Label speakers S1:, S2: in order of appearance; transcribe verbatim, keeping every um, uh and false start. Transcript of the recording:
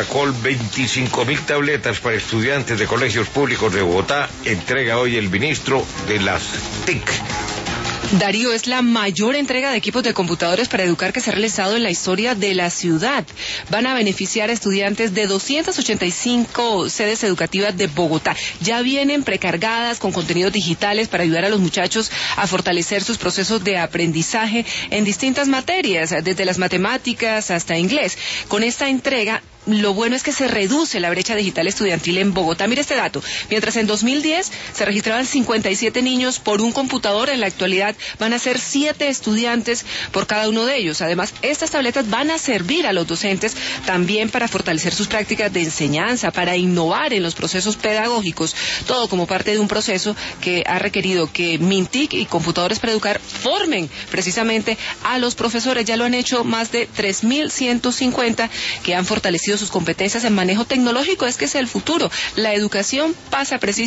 S1: Catacol, veinticinco mil tabletas para estudiantes de colegios públicos de Bogotá, entrega hoy el ministro de las T I C.
S2: Darío, es la mayor entrega de equipos de computadores para educar que se ha realizado en la historia de la ciudad. Van a beneficiar a estudiantes de doscientas ochenta y cinco sedes educativas de Bogotá. Ya vienen precargadas con contenidos digitales para ayudar a los muchachos a fortalecer sus procesos de aprendizaje en distintas materias, desde las matemáticas hasta inglés. Con esta entrega, lo bueno es que se reduce la brecha digital estudiantil en Bogotá. Mire este dato. Mientras en dos mil diez se registraban cincuenta y siete niños por un computador, en la actualidad van a ser siete estudiantes por cada uno de ellos. Además, estas tabletas van a servir a los docentes también para fortalecer sus prácticas de enseñanza, para innovar en los procesos pedagógicos, todo como parte de un proceso que ha requerido que Mintic y Computadores para Educar formen precisamente a los profesores. Ya lo han hecho más de tres mil ciento cincuenta que han fortalecido sus competencias en manejo tecnológico. Es que es el futuro. La educación pasa precisamente